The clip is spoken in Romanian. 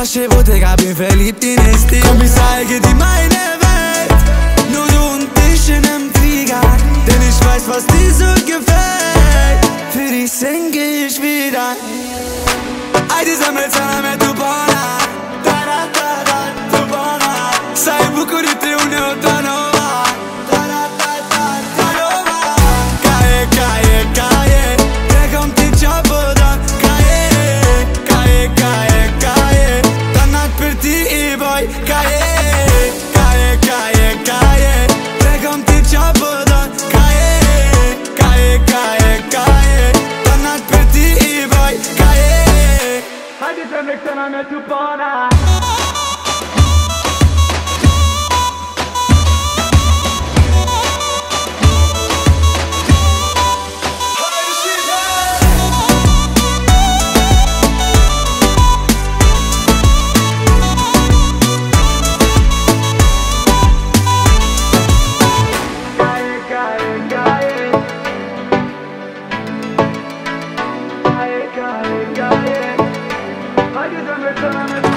Tasche, Bottega, bin verliebt in den Stil. Komm, ich zeige dir meine Welt, nur du und ich in einem Flieger, denn ich weiß, was dir so gefällt. Für dich singe ich wieder. Haydi zammelzana tu bana, da da da da tu bana. Sai bucurit une otanova, da da da da tanova. Cae, cae, cae, pregam ti ciaboda. Cae, cae, cae, cae, tannat per ti boy. Cae, cae, cae, cae, pregam ti ciaboda. Cae, cae, cae, cae, tannat per ti boy. Cae. Haydi zammelzana tu bana. Haydi zammelzana